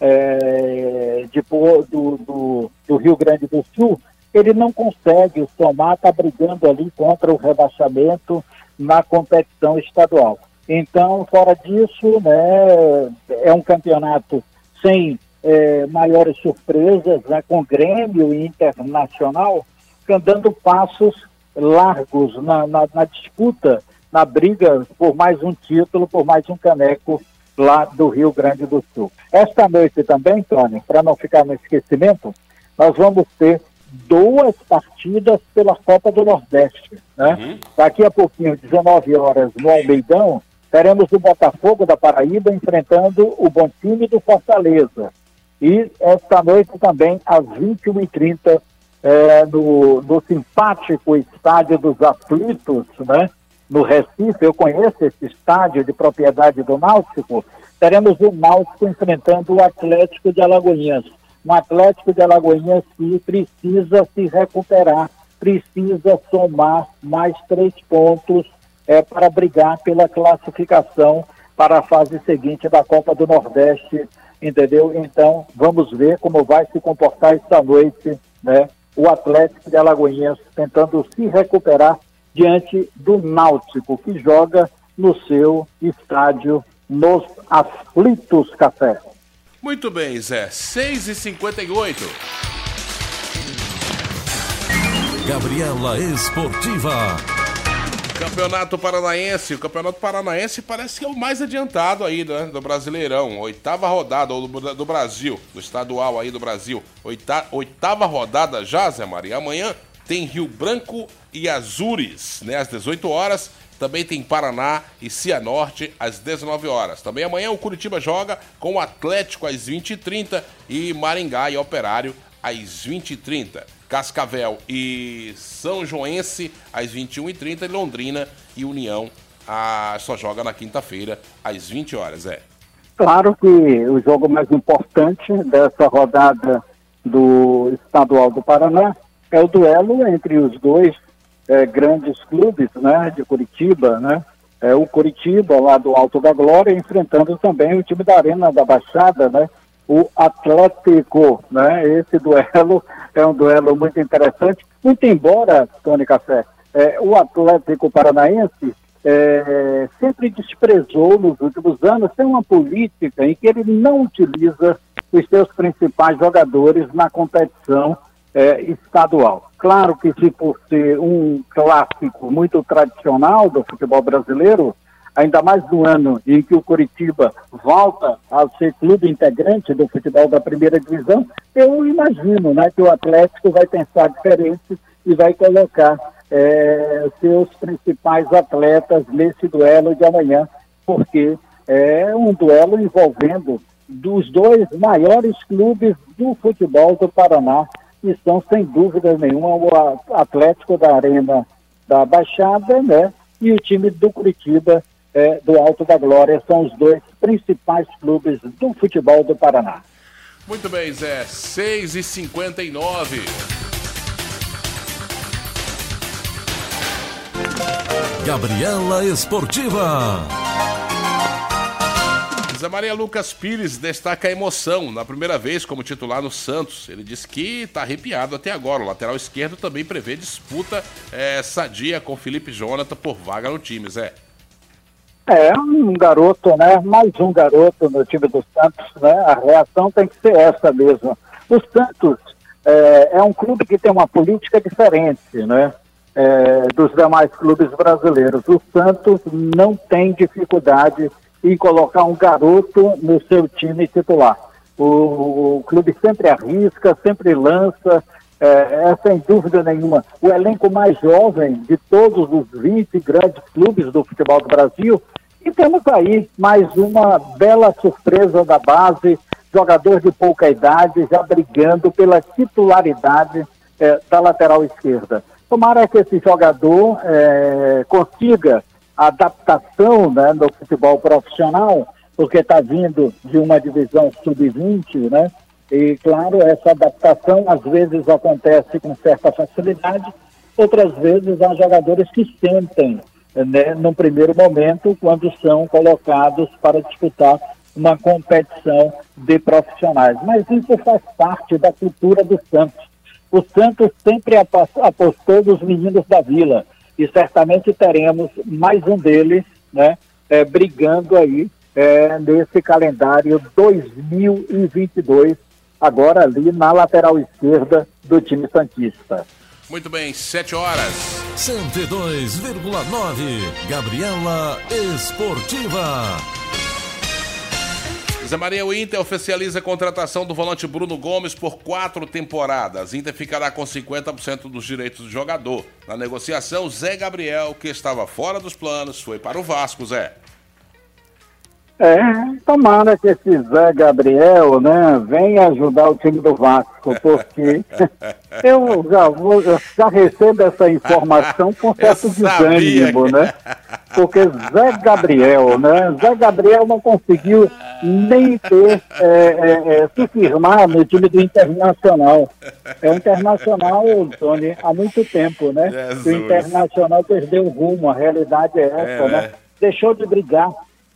do Rio Grande do Sul, ele não consegue somar, está brigando ali contra o rebaixamento na competição estadual. Então, fora disso, né, é um campeonato sem maiores surpresas, né, com Grêmio e Internacional dando passos largos na disputa, na briga por mais um título, por mais um caneco lá do Rio Grande do Sul. Esta noite também, Tony, para não ficar no esquecimento, nós vamos ter 2 partidas pela Copa do Nordeste, né? Daqui a pouquinho, 19 horas, no Almeidão, teremos o Botafogo da Paraíba enfrentando o Bom Time do Fortaleza. E esta noite também, às 21h30, no simpático Estádio dos Aflitos, né? No Recife, eu conheço esse estádio de propriedade do Náutico, teremos o Náutico enfrentando o Atlético de Alagoinhas. Um Atlético de Alagoinhas que precisa se recuperar, precisa somar mais 3 pontos para brigar pela classificação para a fase seguinte da Copa do Nordeste, entendeu? Então, vamos ver como vai se comportar esta noite, né? O Atlético de Alagoinhas tentando se recuperar diante do Náutico, que joga no seu estádio nos Aflitos Café. Muito bem, Zé. 6h58. Gabriela Esportiva. Campeonato Paranaense. O Campeonato Paranaense parece que é o mais adiantado aí, né, do Brasileirão. 8ª rodada do Brasil, do estadual aí do Brasil. 8ª rodada já, Zé Maria. Amanhã tem Rio Branco e Azures, né, às 18 horas. Também tem Paraná e Cianorte às 19 horas. Também amanhã o Curitiba joga com o Atlético às 20h30 e Maringá e Operário às 20h30. Cascavel e São Joense às 21h30 e Londrina e União só joga na quinta-feira às 20 horas. Claro que o jogo mais importante dessa rodada do Estadual do Paraná é o duelo entre os dois grandes clubes, né, de Curitiba, né? O Curitiba lá do Alto da Glória enfrentando também o time da Arena da Baixada, né? O Atlético, né? Esse duelo é um duelo muito interessante, muito embora, Tony Café, o Atlético Paranaense sempre desprezou nos últimos anos, tem uma política em que ele não utiliza os seus principais jogadores na competição estadual. Claro que se por ser um clássico muito tradicional do futebol brasileiro, ainda mais no ano em que o Curitiba volta a ser clube integrante do futebol da primeira divisão, eu imagino, né, que o Atlético vai pensar diferente e vai colocar seus principais atletas nesse duelo de amanhã, porque é um duelo envolvendo dos dois maiores clubes do futebol do Paraná, que são, sem dúvida nenhuma, o Atlético da Arena da Baixada, né, e o time do Curitiba do Alto da Glória. São os dois principais clubes do futebol do Paraná. Muito bem, Zé. 6h59. Gabriela Esportiva. Zé Maria, Lucas Pires destaca a emoção na primeira vez como titular no Santos. Ele disse que está arrepiado até agora. O lateral esquerdo também prevê disputa sadia com Felipe Jonathan por vaga no time, Zé. Um garoto, né? Mais um garoto no time do Santos, né? A reação tem que ser essa mesmo. O Santos é um clube que tem uma política diferente, né? Dos demais clubes brasileiros. O Santos não tem dificuldade em colocar um garoto no seu time titular. O clube sempre arrisca, sempre lança, sem dúvida nenhuma, o elenco mais jovem de todos os 20 grandes clubes do futebol do Brasil. E temos aí mais uma bela surpresa da base, jogador de pouca idade, já brigando pela titularidade da lateral esquerda. Tomara que esse jogador consiga a adaptação, né, no futebol profissional, porque está vindo de uma divisão sub-20, né? E, claro, essa adaptação às vezes acontece com certa facilidade, outras vezes há jogadores que sentem, né, no primeiro momento, quando são colocados para disputar uma competição de profissionais. Mas isso faz parte da cultura do Santos. O Santos sempre apostou nos meninos da Vila, e certamente teremos mais um deles, né, brigando aí nesse calendário 2022, agora ali na lateral esquerda do time santista. Muito bem, 7 horas. 102,9. Gabriela Esportiva. Zé Maria, o Inter oficializa a contratação do volante Bruno Gomes por 4 temporadas. Inter ficará com 50% dos direitos do jogador. Na negociação, Zé Gabriel, que estava fora dos planos, foi para o Vasco, Zé. Tomara que esse Zé Gabriel, né, venha ajudar o time do Vasco, porque eu já recebo essa informação com certo desânimo, né? Porque Zé Gabriel, né? Zé Gabriel não conseguiu nem se firmar no time do Internacional. O Internacional, Tony, há muito tempo, né? O Internacional perdeu o rumo, a realidade é essa, né? Deixou de brigar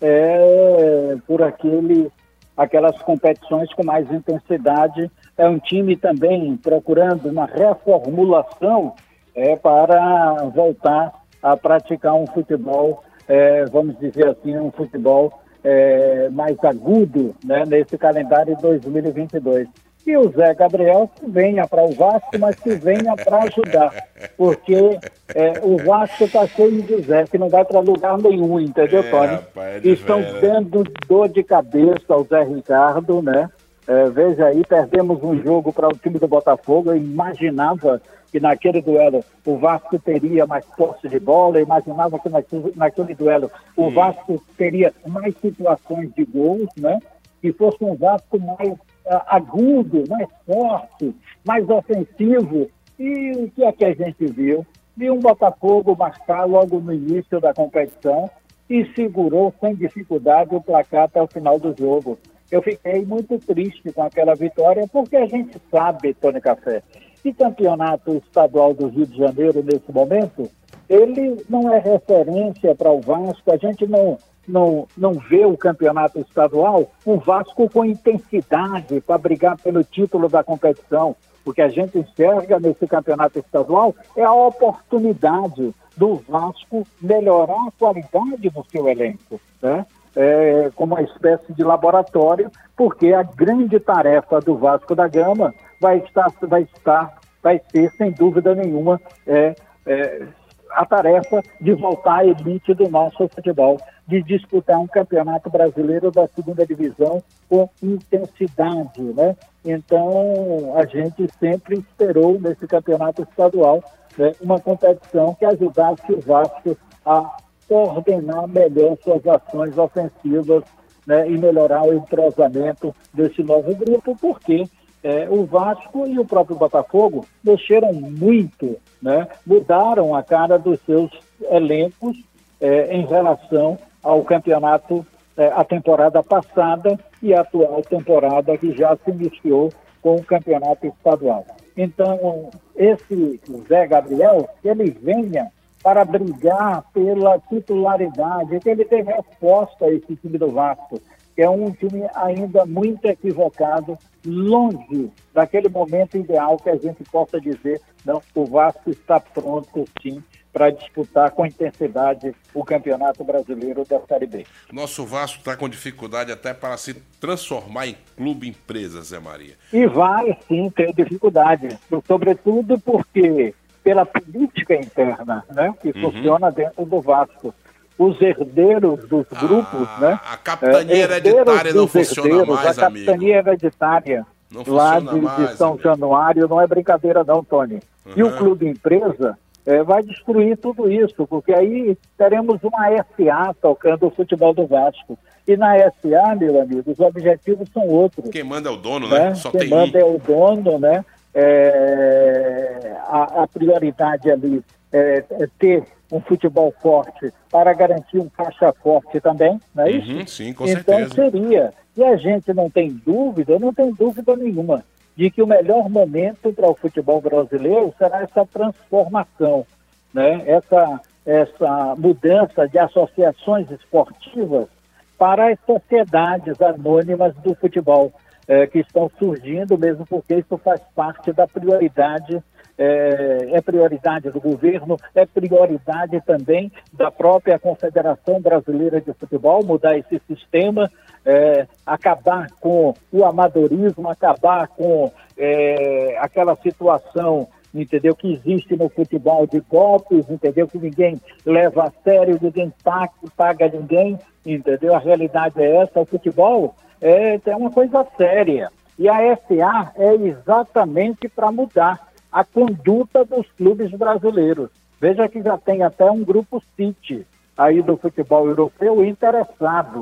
por aquelas competições com mais intensidade. É um time também procurando uma reformulação para voltar a praticar um futebol, vamos dizer assim, um futebol mais agudo, né, nesse calendário de 2022. E o Zé Gabriel que venha para o Vasco, mas que venha para ajudar, porque o Vasco está cheio de Zé, que não vai para lugar nenhum, entendeu, Tony? Estão dando dor de cabeça ao Zé Ricardo, né? Veja aí, perdemos um jogo para o time do Botafogo. Eu imaginava que naquele duelo o Vasco teria mais posse de bola, eu imaginava que naquele duelo o Vasco teria mais situações de gols, né? Que fosse um Vasco mais agudo, mais forte, mais ofensivo. E o que é que a gente viu? Viu um Botafogo marcar logo no início da competição e segurou sem dificuldade o placar até o final do jogo. Eu fiquei muito triste com aquela vitória, porque a gente sabe, Tony Café, que campeonato estadual do Rio de Janeiro, nesse momento, ele não é referência para o Vasco. A gente não vê o campeonato estadual, o Vasco com intensidade para brigar pelo título da competição. O que a gente enxerga nesse campeonato estadual é a oportunidade do Vasco melhorar a qualidade do seu elenco, né? Como uma espécie de laboratório, porque a grande tarefa do Vasco da Gama vai ser, sem dúvida nenhuma, a tarefa de voltar à elite do nosso futebol, de disputar um campeonato brasileiro da segunda divisão com intensidade, né? Então, a gente sempre esperou nesse campeonato estadual, né, uma competição que ajudasse o Vasco a coordenar melhor suas ações ofensivas, né, e melhorar o entrosamento desse novo grupo, porque o Vasco e o próprio Botafogo mexeram muito, né, mudaram a cara dos seus elencos em relação ao campeonato, a temporada passada e a atual temporada que já se iniciou com o campeonato estadual. Então, esse Zé Gabriel, ele venha para brigar pela titularidade, que ele tem resposta a esse time do Vasco, que é um time ainda muito equivocado, longe daquele momento ideal que a gente possa dizer, não, o Vasco está pronto, sim, para disputar com intensidade o Campeonato Brasileiro da Série B. Nosso Vasco está com dificuldade até para se transformar em clube empresa, Zé Maria. E vai, sim, ter dificuldade, sobretudo porque pela política interna, né, que funciona dentro do Vasco. Os herdeiros dos grupos, né? A capitania hereditária não funciona mais, a capitania hereditária lá de São Januário não é brincadeira não, Tony. E o clube empresa vai destruir tudo isso, porque aí teremos uma SA tocando o futebol do Vasco. E na SA, meu amigo, os objetivos são outros. Quem manda é o dono, né? Só Quem manda é o dono, né? A prioridade ali é ter um futebol forte para garantir um caixa forte também, não é isso? Sim, com então certeza. Seria, e a gente não tem dúvida nenhuma, de que o melhor momento para o futebol brasileiro será essa transformação, né? Essa mudança de associações esportivas para as sociedades anônimas do futebol, que estão surgindo, mesmo porque isso faz parte da prioridade, é prioridade do governo, é prioridade também da própria Confederação Brasileira de Futebol, mudar esse sistema, acabar com o amadorismo, acabar com aquela situação, entendeu, que existe no futebol de golpes, entendeu, que ninguém leva a sério, ninguém paga ninguém, entendeu, a realidade é essa, o futebol é uma coisa séria. E a SA é exatamente para mudar a conduta dos clubes brasileiros. Veja que já tem até um grupo City aí do futebol europeu interessado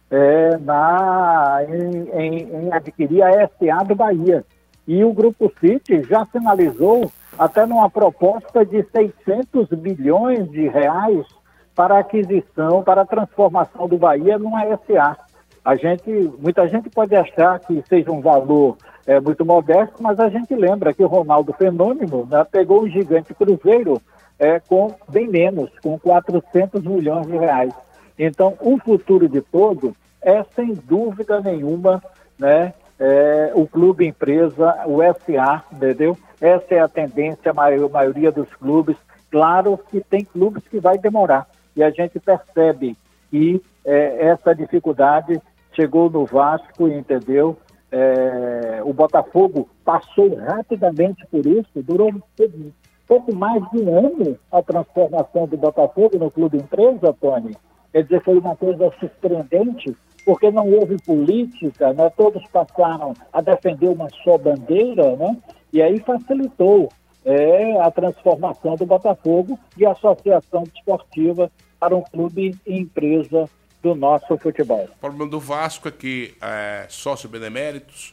em adquirir a SA do Bahia. E o Grupo City já sinalizou até numa proposta de 600 milhões de reais para a aquisição, para a transformação do Bahia numa SA. Muita gente pode achar que seja um valor muito modesto, mas a gente lembra que o Ronaldo Fenômeno, né, pegou um gigante Cruzeiro com bem menos, com 400 milhões de reais. Então, o futuro de todo é, sem dúvida nenhuma, né, o clube empresa, o SA, entendeu? Essa é a tendência, a maioria dos clubes. Claro que tem clubes que vai demorar, e a gente percebe que essa dificuldade chegou no Vasco, entendeu? O Botafogo passou rapidamente por isso, durou pouco mais de um ano a transformação do Botafogo no clube empresa, Tony. Quer dizer, foi uma coisa surpreendente, porque não houve política, né? Todos passaram a defender uma só bandeira, né? E aí facilitou a transformação do Botafogo de associação desportiva para um clube e empresa do nosso futebol. O problema do Vasco é que sócio-beneméritos,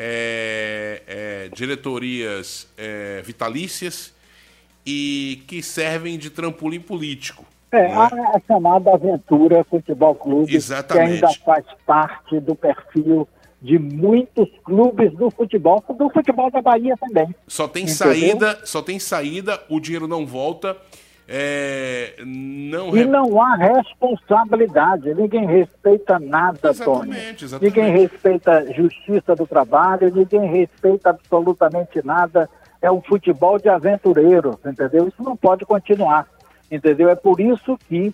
diretorias vitalícias e que servem de trampolim político. A chamada Aventura Futebol Clube, exatamente, que ainda faz parte do perfil de muitos clubes do futebol da Bahia também. Só tem saída, o dinheiro não volta, não há responsabilidade, ninguém respeita nada, Tony. Exatamente. Ninguém respeita a justiça do trabalho, ninguém respeita absolutamente nada. É um futebol de aventureiros, entendeu? Isso não pode continuar. Entendeu? É por isso que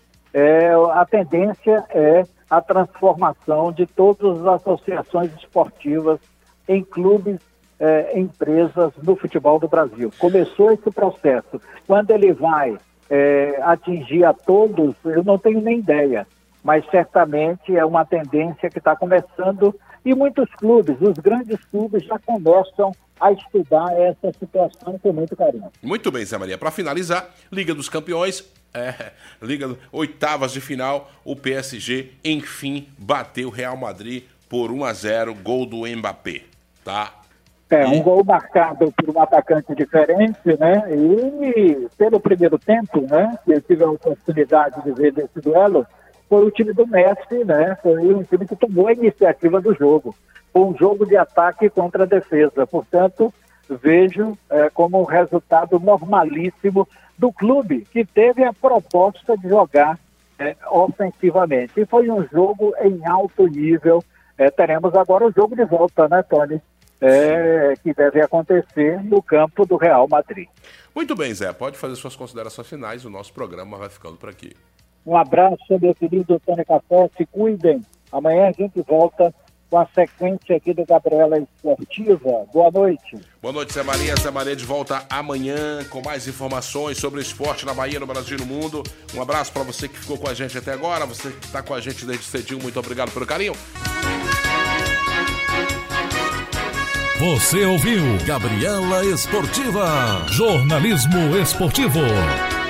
a tendência é a transformação de todas as associações esportivas em clubes, empresas no futebol do Brasil. Começou esse processo. Quando ele vai atingir a todos, eu não tenho nem ideia, mas certamente é uma tendência que está começando, e muitos clubes, os grandes clubes, já começam a estudar essa situação com muito carinho. Muito bem, Zé Maria. Para finalizar, Liga dos Campeões, oitavas de final, o PSG, enfim, bateu o Real Madrid por 1-0, gol do Mbappé, tá? Um gol marcado por um atacante diferente, né? E pelo primeiro tempo, né, que eu tive a oportunidade de ver desse duelo, foi o time do Messi, né? Foi um time que tomou a iniciativa do jogo. Foi um jogo de ataque contra a defesa. Portanto, vejo como um resultado normalíssimo do clube, que teve a proposta de jogar ofensivamente. E foi um jogo em alto nível. Teremos agora o jogo de volta, né, Tony? Que deve acontecer no campo do Real Madrid. Muito bem, Zé. Pode fazer suas considerações finais. O nosso programa vai ficando por aqui. Um abraço, meu querido Tony Café. Se cuidem. Amanhã a gente volta com a sequência aqui do Gabriela Esportiva. Boa noite. Boa noite, Zé Maria. Zé Maria de volta amanhã com mais informações sobre o esporte na Bahia, no Brasil e no mundo. Um abraço para você que ficou com a gente até agora, você que está com a gente desde cedinho. Muito obrigado pelo carinho. Você ouviu Gabriela Esportiva, jornalismo esportivo.